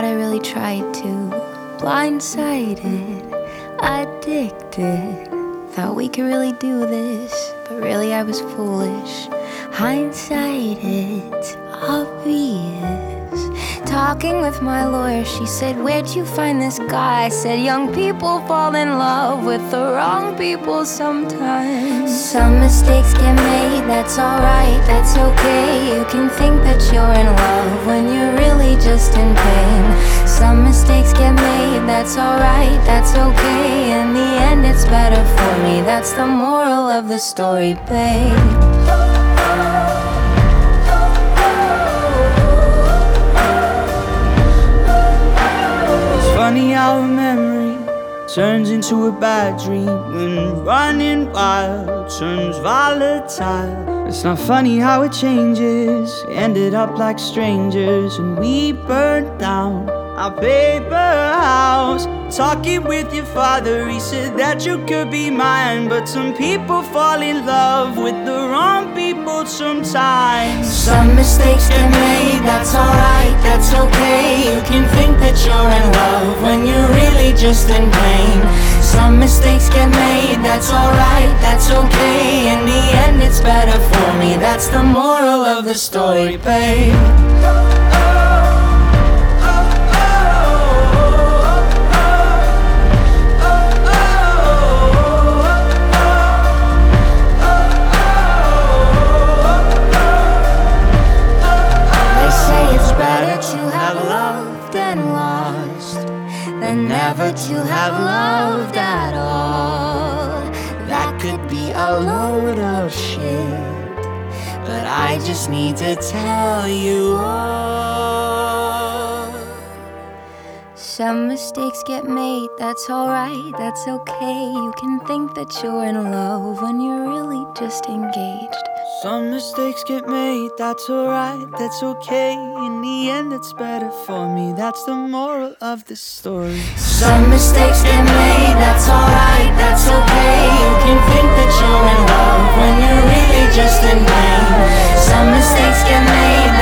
Thought I really tried to. Blindsided, addicted. Thought we could really do this, but really I was foolish. Hindsight, it's obvious. Talking with my lawyer, she said, "Where'd you find this guy?" I said, "Young people fall in love with the wrong people sometimes. Some mistakes get made, that's alright, that's okay. You can think that you're in love when you're really just in pain. Some mistakes get made, that's alright, that's okay. In the end it's better for me, that's the moral of the story, babe." Funny how a memory turns into a bad dream when running wild turns volatile. It's not funny how it changes. Ended up like strangers and we burned down our paper house. Talking with your father, he said that you could be mine. But some people fall in love with the wrong people sometimes. Some mistakes get made, that's alright, that's okay. You can think that you're in love when you're really just in pain. Some mistakes get made, that's alright, that's okay. In the end it's better for me, that's the moral of the story, babe. And never to have loved at all. That could be a load of shit, but I just need to tell you all. Some mistakes get made, that's alright, that's okay. You can think that you're in love when you're really just engaged. Some mistakes get made, that's alright, that's okay. In the end it's better for me, that's the moral of the story. Some mistakes get made, that's alright, that's okay. You can think that you're in love when you're really just in pain. Some mistakes get made,